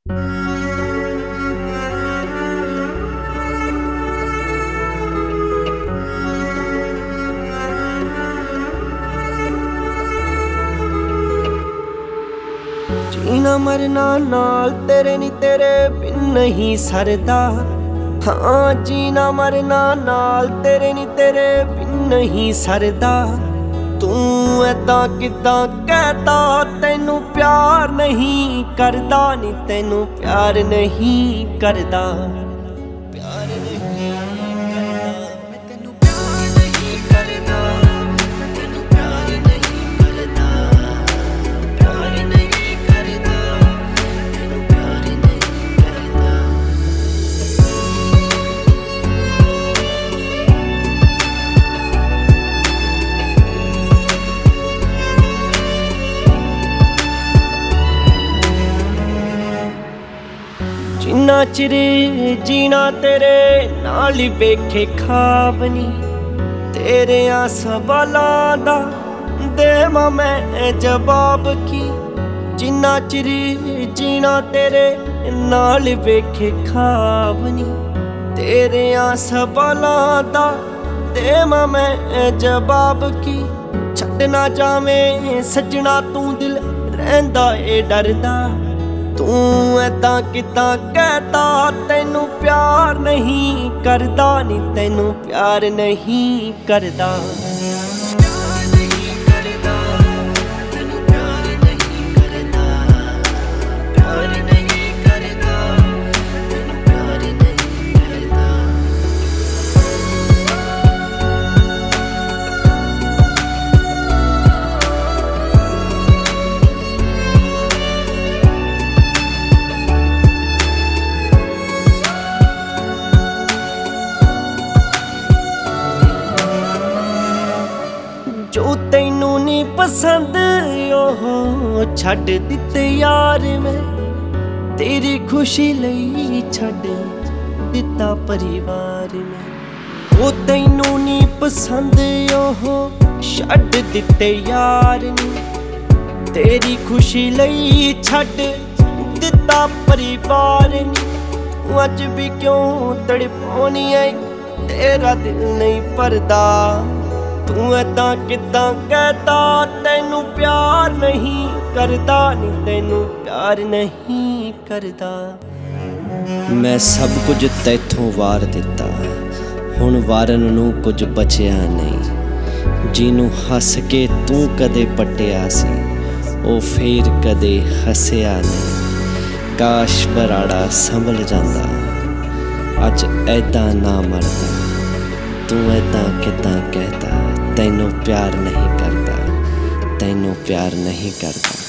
जीना मरना नाल तेरे नी तेरे बिन नहीं सरदा। हाँ जीना मरना नाल तेरे नी तेरे बिन नहीं सरदा। तू ऐदां किदां कहता तैनू प्यार नहीं करदा नी तैनू प्यार नहीं करदा। प्यार नहीं करदा मैं तैनू प्यार नहीं करदा। तैनू प्यार नहीं करदा। प्यार नहीं करदा तैनू प्यार नहीं करदा। जिन्ना चिर जीना तेरे नाल ही वेखे ख्वाब नी। तेरियां सवालां दा देवां मैं जवाब की। जिन्ना चिर जीना तेरे नाल वेखे ख्वाब नी। तेरियां सवालां दा देवां मैं जवाब की। छड्ड ना जावें सजना तू दिल रहिंदा ए डरदा। तू ऐदां किदां कहता तैनू प्यार नहीं करदा नी तैनू प्यार नहीं करदा। प्यार नहीं करदा तैनू प्यार नहीं करदा। प्यार नहीं करदा तैनू प्यार नहीं करदा। जो तैनू नी पसंद ओह छड्ड दित्ते यार मैं। तेरी खुशी लई छड्ड दित्ता परिवार मैं। ओ तैनू नी पसंद ओह छड्ड दित्ते यार नी। तेरी खुशी लई छड्ड दित्ता परिवार नी। अज भी क्यों तड़पाउनी ऐ तेरा दिल नहीं भरदा। तू ऐदां किदां कहता तैनू प्यार नहीं करदा नी तैनू प्यार नहीं करदा। मैं सब कुछ तैथों वार दिता हुण वारन नूं कुछ बचिया नहीं। जिनू हस के तू कदे पट्टिया सी ओ फेर कदे हसिया नहीं। काश बराड़ा संभल जांदा अज ऐदां ना मरदा। तू ऐदां किदां कहता तैनू प्यार नहीं करदा। तैनू प्यार नहीं करदा।